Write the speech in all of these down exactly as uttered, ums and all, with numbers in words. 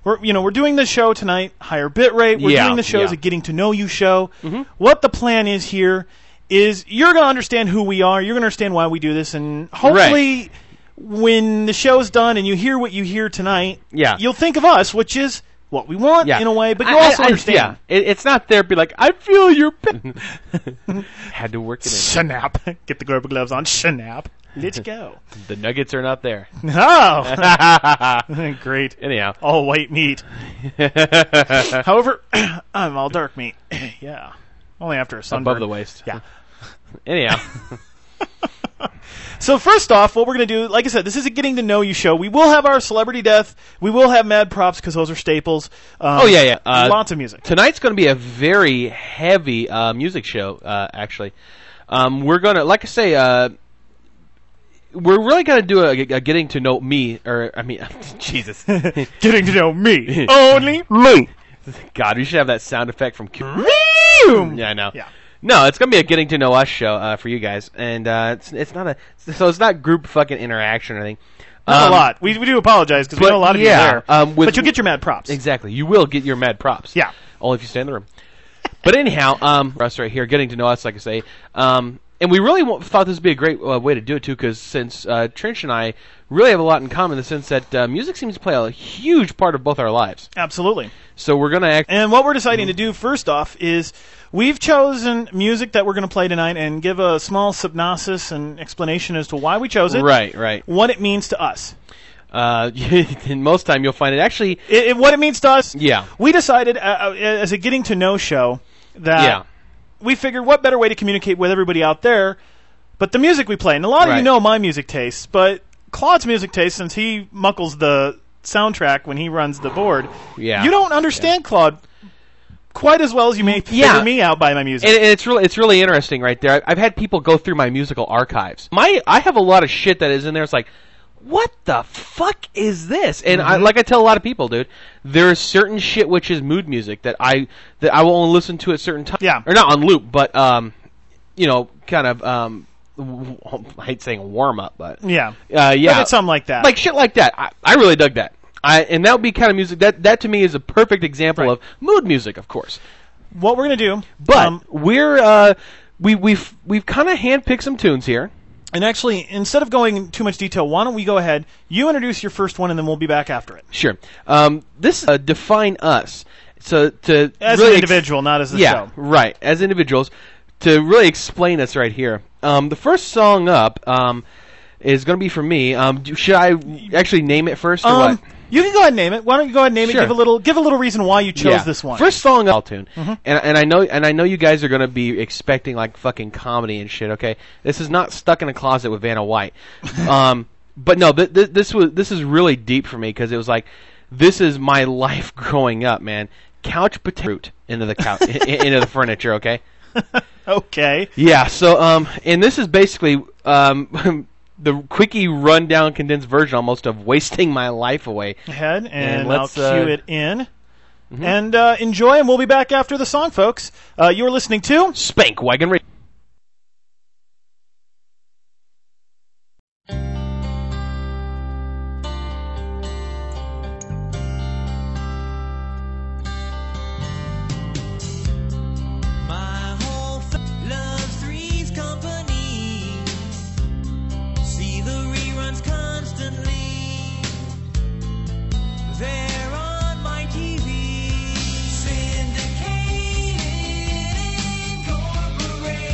we're you know we're doing the show tonight, higher bit rate. We're yeah, doing the show as yeah. a getting to know you show. Mm-hmm. What the plan is here is you're going to understand who we are. You're going to understand why we do this, and hopefully, right. when the show's done and you hear what you hear tonight, yeah. you'll think of us, which is what we want yeah. in a way. But you I, also I, understand. Yeah, it, it's not there. Be like, I feel your pain. Had to work it in. Snap. Get the rubber gloves on. Snap. Let's go. The nuggets are not there. Oh, great. Anyhow, all white meat. However, I'm all dark meat. Yeah, only after a sunburn. Above the waist. Yeah. Anyhow. So first off, what we're going to do, like I said, this is a getting to know you show. We will have our celebrity death. We will have mad props because those are staples. Um, oh yeah, yeah. Uh, lots of music. Tonight's going to be a very heavy uh, music show. Uh, actually, um, we're going to, like I say, uh, we're really going to do a, a getting to know me, or I mean, Jesus, getting to know me, only me. God, we should have that sound effect from. Q- yeah, I know. Yeah. No, it's gonna be a getting to know us show uh, for you guys, and uh, it's it's not a so it's not group fucking interaction or anything. Not um, a lot. We we do apologize because we know a lot of yeah, you there, um, with, but you'll get your mad props. Exactly, you will get your mad props. Yeah, only if you stay in the room. But anyhow, um, for us right here, getting to know us, like I say, um, and we really w- thought this would be a great uh, way to do it too, because since uh, Trinch and I really have a lot in common in the sense that uh, music seems to play a huge part of both our lives. Absolutely. So we're gonna act. And what we're deciding to do first off is we've chosen music that we're going to play tonight and give a small synopsis and explanation as to why we chose it. Right, right. What it means to us. Uh, and most time you'll find it actually. It, it, what it means to us. Yeah. We decided uh, as a getting to know show that yeah. we figured what better way to communicate with everybody out there but the music we play. And a lot right. of you know my music tastes, but Claude's music taste, since he muckles the soundtrack when he runs the board, yeah. you don't understand yeah. Claude quite as well as you may yeah. figure me out by my music. And, and it's really it's really interesting right there. I've had people go through my musical archives. My I have a lot of shit that is in there. It's like, what the fuck is this? And mm-hmm. I, like I tell a lot of people, dude, there is certain shit which is mood music that I that I will only listen to at certain times. Yeah. Or not on loop, but um, you know, kind of um, w- I hate saying warm up, but yeah, uh, yeah, but it's something like that, like shit like that. I, I really dug that. I and that would be kind of music that that to me is a perfect example right. of mood music, of course. What we're gonna do, but um, we're uh, we we've we've kind of handpicked some tunes here. And actually, instead of going in too much detail, why don't we go ahead? You introduce your first one, and then we'll be back after it. Sure. Um, this uh, define us. So to as really an individual, ex- not as a yeah, show. Right. As individuals, to really explain us right here. Um, the first song up um, is going to be from me. Um, do, should I actually name it first or um, what? You can go ahead and name it. Why don't you go ahead and name sure. it? Give a little, give a little reason why you chose yeah. this one. First song up tune, mm-hmm. and and I know and I know you guys are going to be expecting like fucking comedy and shit. Okay, this is not Stuck in a Closet with Vanna White. um, but no, th- th- this was this is really deep for me because it was like this is my life growing up, man. Couch potato root into the couch into the furniture. Okay. Okay. Yeah. So um, and this is basically um. the quickie rundown condensed version almost of Wasting My Life Away. Ahead, and, and I'll let's, cue uh, it in. Mm-hmm. And uh, enjoy, and we'll be back after the song, folks. Uh, you're listening to Spank Wagon Radio. Syndicated, incorporated.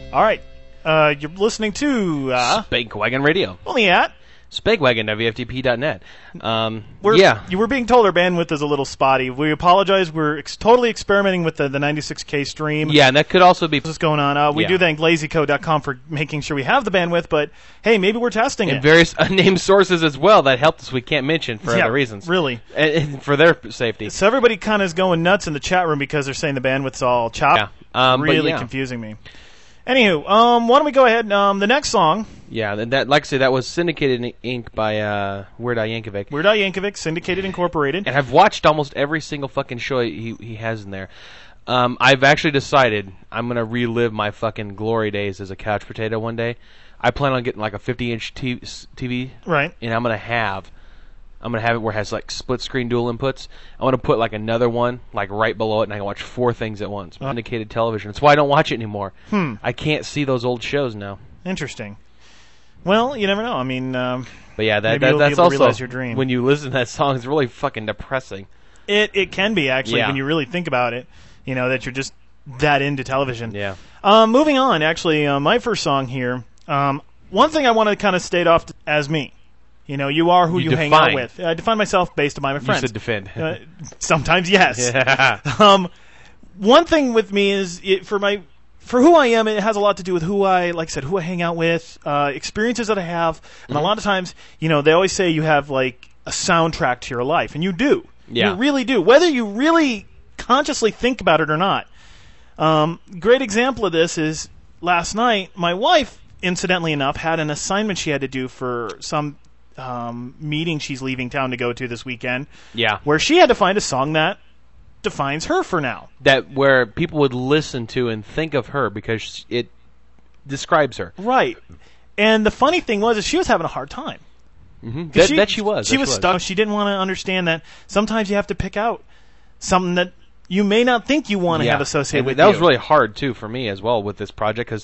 All right. Uh, you're listening to uh, Spankwagon Radio. only at Spankwagon W F T P dot net. Um, we're, yeah. You were being told our bandwidth is a little spotty. We apologize. We're ex- totally experimenting with the, the ninety-six K stream. Yeah, and that could also be... What's going on? Uh, we Yeah. do thank lazy code dot com for making sure we have the bandwidth, but hey, maybe we're testing and it. various unnamed sources as well that helped us we can't mention for Yeah, other reasons. really. And, and for their safety. So everybody kind of is going nuts in the chat room because they're saying the bandwidth's all chopped. Yeah. Um, but really yeah. confusing me. Anywho, um, why don't we go ahead? Um, the next song, Yeah, and that, like I say, that was syndicated in ink by uh, Weird Al Yankovic. Weird Al Yankovic, Syndicated Incorporated. And I've watched almost every single fucking show he he has in there. Um, I've actually decided I'm gonna relive my fucking glory days as a couch potato one day. I plan on getting like a fifty inch T V, Right. and I'm gonna have, I'm gonna have it where it has like split screen dual inputs. I want to put like another one like right below it, and I can watch four things at once. Syndicated television. That's why I don't watch it anymore. Hmm. I can't see those old shows now. Interesting. Well, you never know. I mean, um, But yeah, that, Maybe that you'll be that's able to also realize your dream. when you listen to that song, it's really fucking depressing. it it can be actually Yeah. when you really think about it. You know that you're just that into television. Yeah. Um, moving on, actually, uh, my first song here. Um, one thing I want to kind of state off t- as me. You know, you are who you, You hang out define. with. I define myself based on my You friends. said defend. Uh, sometimes, yes. Yeah. Um, one thing with me is it, for my for who I am, it has a lot to do with who I, like I said, who I hang out with, uh, experiences that I have, and a lot of times, you know, they always say you have like a soundtrack to your life, and you do. Yeah. You really do, whether you really consciously think about it or not. Um, great example of this is last night. My wife, incidentally enough, had an assignment she had to do for some um, meeting she's leaving town to go to this weekend, Yeah. where she had to find a song that defines her for now. That where people would listen to and think of her because it describes her. Right. And the funny thing was, is she was having a hard time. Mm-hmm. 'Cause That, that she was. She that was stuck. She didn't want to understand that sometimes you have to pick out something that you may not think you want to Yeah. have associated And with that you. was really hard too for me as well with this project because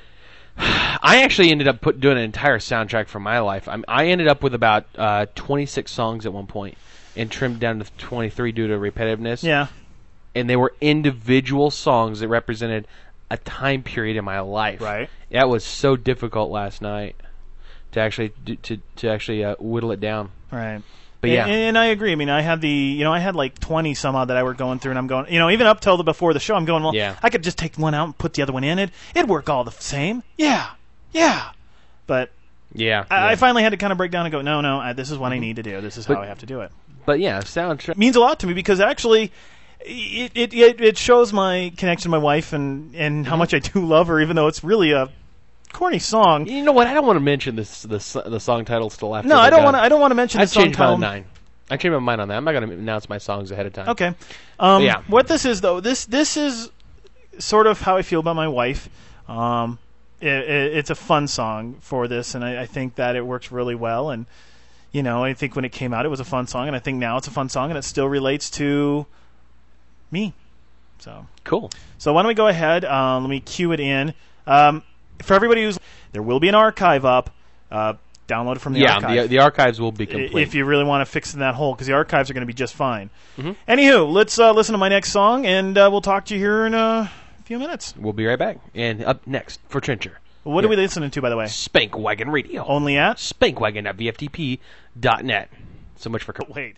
I actually ended up put, doing an entire soundtrack for my life. I'm, I ended up with about uh, twenty-six songs at one point and trimmed down to twenty-three due to repetitiveness. Yeah. And they were individual songs that represented a time period in my life. Right. That was so difficult last night to actually do, to to actually uh, whittle it down. Right. But yeah. And, and I agree. I mean, I had the, you know, I had like twenty some odd that I were going through, and I'm going, you know, even up till the before the show, I'm going, well, Yeah. I could just take one out and put the other one in. It, it'd work all the same. Yeah. Yeah. But Yeah. I, yeah. I finally had to kind of break down and go, no, no, I, this is what I need to do. This is But- how I have to do it. But yeah, soundtrack. It means a lot to me because actually, it it it, it shows my connection to my wife and, and how much I do love her, even though it's really a corny song. You know what? I don't want to mention this the s- the song title still after. No, they're I don't done. want to. I don't want to mention the I've song changed mine title. to nine. I changed my mind on that. I'm not going to announce my songs ahead of time. Okay. Um, Yeah. What this is, though, this this is sort of how I feel about my wife. Um, it, it, it's a fun song for this, and I, I think that it works really well. And you know, I think when it came out, it was a fun song, and I think now it's a fun song, and it still relates to me. So Cool. so why don't we go ahead? Um, let me cue it in. Um, for everybody who's there, will be an archive up. Uh, download it from the yeah, archive. the the archives will be complete. If you really want to fix in that hole, because the archives are going to be just fine. Mhm. Anywho, let's uh, listen to my next song, and uh, we'll talk to you here in a few minutes. We'll be right back. And up next for Trencher, What are we listening to, by the way? Spankwagon Radio. Only at? Spankwagon at V F T P dot net. So much for. Co- Wait.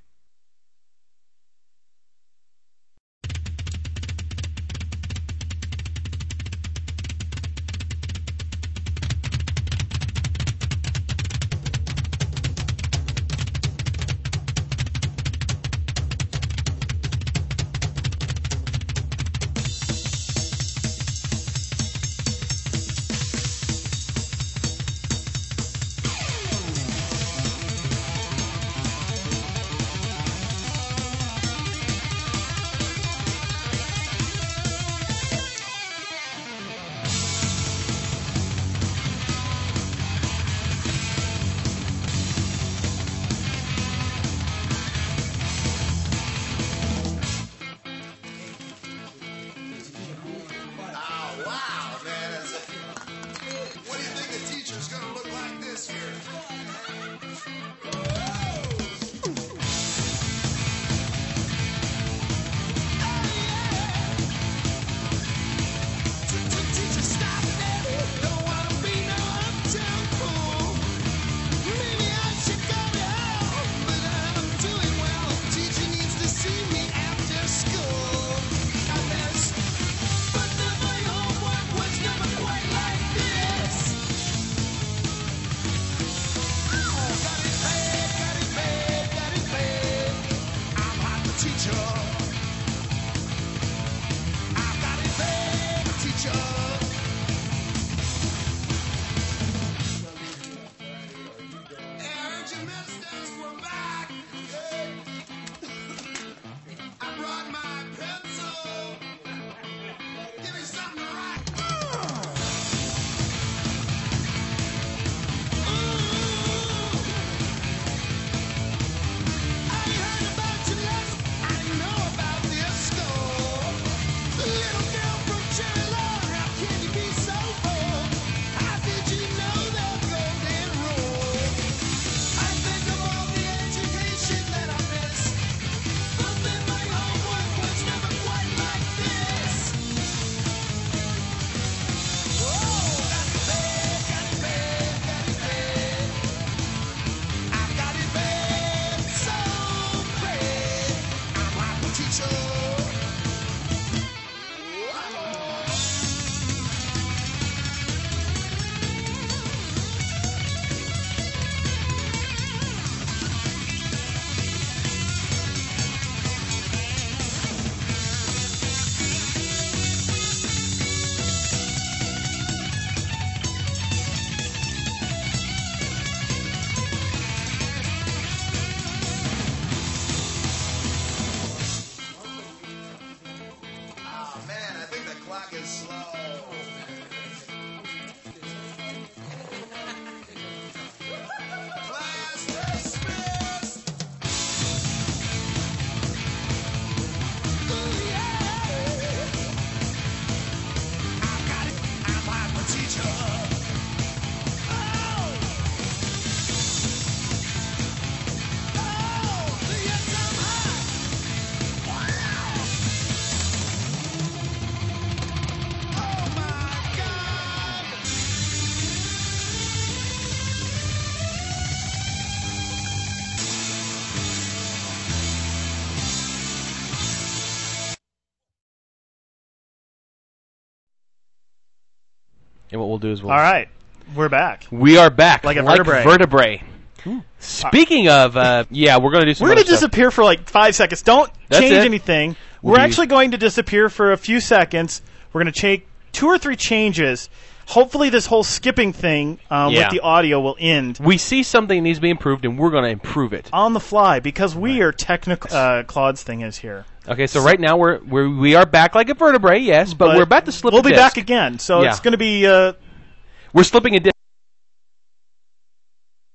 And what we'll do is we'll... All right. We're back. We are back. Like a like vertebrae. vertebrae. Speaking of, uh, yeah, we're going to do some We're going to disappear for like five seconds. Don't That's change it. anything. We'll We're do- actually going to disappear for a few seconds. We're going to take two or three changes. Hopefully this whole skipping thing um, Yeah. with the audio will end We see something needs to be improved, and we're going to improve it. on the fly because we are technical. Uh, Claude's thing is here. Okay, so right now we're, we're we are back like a vertebrae, yes, but, we're about to slip We'll a be disc. back again. So Yeah. it's going to be... Uh, We're slipping a disc.